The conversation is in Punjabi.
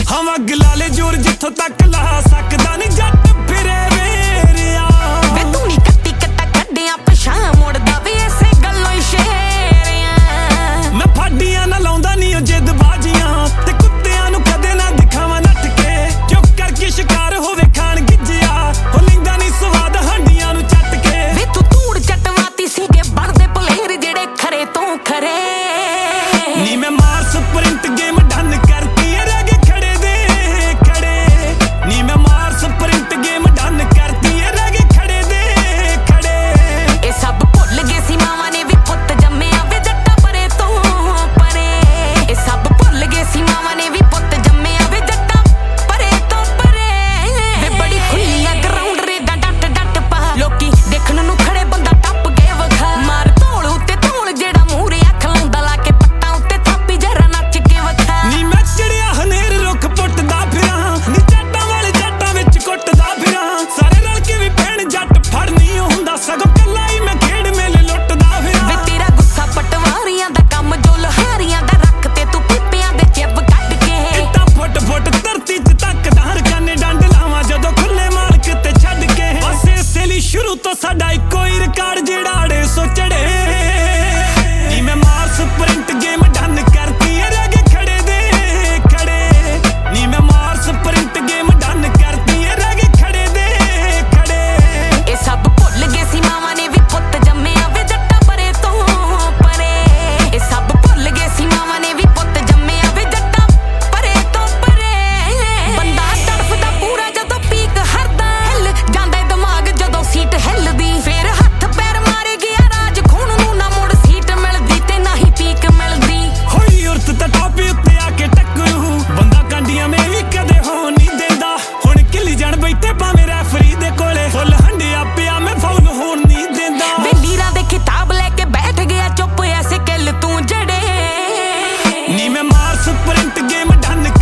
ਹਵਾ ਗਲਾਲੇ ਜੋਰ ਜਿੱਥੋਂ ਤੱਕ ਲਾ ਸਕਦਾ ਨਹੀਂ ਜੱਟ ਫਿਰੇ ਵੇਰਿਆ ਵੇ ਤੂੰ ਨੀ ਕੱਟੀ ਕੱਟਾ ਕੱਢਿਆ ਪਛਾਂ ਮੁੜਦਾ ਵੀ ਇਸੇ ਗੱਲੋਂ ਹੀ ਸ਼ੇਰਿਆ ਮੈਂ ਫਾਡੀਆਂ ਨਾ ਲਾਉਂਦਾ ਨਹੀਂ ਉਹ ਜਿੱਦ ਬਾਜੀਆਂ ਤੇ ਕੁੱਤਿਆਂ ਨੂੰ ਕਦੇ ਨਾ ਦਿਖਾਵਾਂ ਨੱਠ ਕੇ ਚੁੱਪ ਕਰਕੇ ਸ਼ਿਕਾਰ ਹੋਵੇ ਖਾਣ ਗਿੱਜਿਆ ਉਹ ਲੈਂਦਾ ਨਹੀਂ ਸਵਾਦ ਹਾਂਡੀਆਂ ਨੂੰ ਚੱਟ ਕੇ ਵੇ ਤੂੰ ਧੂੜ ਚਟਵਾਤੀ ਸੀਗੇ ਬਣਦੇ ਪਲੇਰ ਜਿਹੜੇ ਖਰੇ ਤੋਂ ਖਰੇ ਨੀ ਮੈਂ ਮਾਰ ਸਪ੍ਰਿੰਟ ਗੇਮ ਡਨ ਕਰਤੀ ਏ ਰਹਿ ਗਏ ਖੜੇ ਦੇ ਖੜੇ ਨੀ ਮੈਂ ਮਾਰ ਸਪ੍ਰਿੰਟ ਗੇਮ ਡਨ ਕਰਤੀ ਏ ਰਹਿ ਗਏ ਖੜੇ ਦੇ ਖੜੇ ਇਹ ਸਭ ਭੁੱਲ ਗਏ ਸੀ ਮਾਵਾਂ ਨੇ ਵੀ ਪੁੱਤ ਜੰਮਿਆ ਵੇ ਜੱਟਾਂ ਪਰੇ ਤੋਂ ਪਰੇ ਇਹ ਸਭ ਭੁੱਲ ਗਏ ਸੀ ਮਾਵਾਂ ਨੇ ਵੀ ਪੁੱਤ ਜੰਮਿਆ ਵੇ ਜੱਟਾਂ ਪਰੇ ਤੋਂ ਪਰੇ ਵੇ ਬੜੀ ਖੁੱਲੀਆਂ ਗਰਾਊਂਡ ਰੇਡਾਂ ਡੱਟ ਡੱਟ ਪਾ ਲੋਕੀ ਦੇਖਣ ਨੂੰ ਖੜੇ ਬੰਦਾ ਟੱਪ ਕੇ ਵਖਾ ਮਾਰ ਧੌਲ ਉੱਤੇ ਧੌਲ ਜਿਹੜਾ ਮੂਹਰੇ ਅੱਖ ਲਾਉਂਦਾ ਲਾ ਕੇ ਪੱਟਾਂ ਉੱਤੇ ਥਾਪੀ ਜਰਾ ਨੱਚ ਕੇ ਵਖਾ ਨੀ ਮੈਂ ਚੜਿਆ ਹਨੇਰ ਰੁੱਖ ਪੁੱਟਦਾ ਫਿਰਾਂ ਨੀ ਜੱਟਾਂ ਵਾਲੇ ਜੱਟਾਂ ਵਿੱਚ ਕੁੱਟਦਾ ਫਿਰਾਂ ਸਾਰੇ ਰਲ ਕੇ ਵੀ ਭੈਣ ਜੱਟ ਫੜ ਨਹੀਂ ਹੁੰਦਾ ਸਗੋਂ ਕੱਲਾ ਹੀ ਮੈਂ ਖੇਡ ਮੇਲੇ ਲੁੱਟਦਾ ਵੇ ਫਿਰਾਂ ਤੇਰਾ ਗੁੱਸਾ ਪਟਵਾਰੀਆਂ ਦਾ ਕੰਮ ਜੋ ਲਹਾਰੀਆਂ ਦਾ ਰੱਖ ਤੇ ਤੂੰ ਪੀਪਿਆਂ ਦੇ ਚਿੱਬ ਕੱਢ ਕੇ ਇੱਟਾਂ ਫੁੱਟ ਫੁੱਟ ਧਰਤੀ 'ਚ ਤੱਕਦਾ ਰਕਾਨੇ ਡੰਡ ਲਾਵਾਂ ਜਦੋਂ ਖੁੱਲੇ ਮਾਲਕ ਤੇ ਛੱਡ ਕੇ ਬਸ ਇਸੇ ਲਈ ਸ਼ੁਰੂ ਤੋਂ ਸਾਡਾ ਇੱਕੋ ਹੀ ਰਿਕਾਰਡ ਜਿਹੜਾ ਅੜੇ ਸੋ ਚੜੇ ਨੀ ਮੈਂ ਮਾਰ ਸਪ੍ਰਿੰਟ ਗੇਮ ਡਨ ਕਰਤੀ ਏ ਰਹਿ ਗਏ ਖੜੇ ਦੇ ਖੜੇ ਨੀ ਮੈਂ ਮਾਰ ਸਪ੍ਰਿੰਟ ਗੇਮ ਡਨ ਕਰਤੀ ਏ ਰਹਿ ਗਏ ਖੜੇ ਦੇ ਖੜੇ ਇਹ ਸਭ ਭੁੱਲ ਗਏ ਸੀ ਮਾਵਾਂ ਨੇ ਵੀ ਪੁੱਤ ਜੰਮਿਆ ਵੇ ਜੱਟਾਂ ਪਰੇ ਤੋਂ ਪਰੇ ਇਹ ਸਭ ਭੁੱਲ ਗਏ ਸੀ ਮਾਵਾਂ ਨੇ ਵੀ ਪੁੱਤ ਜੰਮਿਆ ਵੇ ਜੱਟਾਂ ਪਰੇ ਤੋਂ ਪਰੇ ਬੰਦਾ ਤੜਫਦਾ ਪੂਰਾ ਜਦੋਂ ਪੀਕ ਹਰਦਾ ਹਿੱਲ ਜਾਂਦਾ ਏ ਦਿਮਾਗ ਜਦੋਂ ਸੀਟ ਹਿੱਲਦੀ ਫੇਰ ਹੱਥ ਪੈਰ ਮਾਰੇ ਗਿਆ ਰਾਜ ਖੂਨ ਨੂੰ ਨਾ ਮੁੜ ਸੀਟ ਮਿਲਦੀ ਤੇ ਨਾ ਹੀ ਪੀਕ ਮਿਲਦੀ ਹੋਈ ਉਰਤ ਤਾਂ ਟਾਪੀ ਉੱਤੇ ਆ ਕੇ ਟੱਕਰੂ ਬੰਦਾ ਕਾਂਡੀਆਂ ਮੈਂ ਵੀ ਕਦੇ ਹੋ ਨਹੀਂ ਦਿੰਦਾ ਹੁਣ ਕਿੱਲੀ ਜਾਣ ਬੈਠੇ ਭਾਵੇਂ ਰੈਫਰੀ ਦੇ ਕੋਲੇ ਫੁੱਲ ਹੰਡਿਆ ਪਿਆ ਮੈਂ ਫਾਉਲ ਹੋਣ ਨਹੀਂ ਦਿੰਦਾ ਵੇ ਲੀਰਾਂ ਦੇ ਕਿਤਾਬ ਲੈ ਕੇ ਬੈਠ ਗਿਆ ਚੁੱਪ ਐਸੇ ਕਿੱਲ ਤੂੰ ਜੜੇ ਨੀ ਮੈਂ ਮਾਰ ਸਪ੍ਰਿੰਟ ਗੇਮ ਡਨ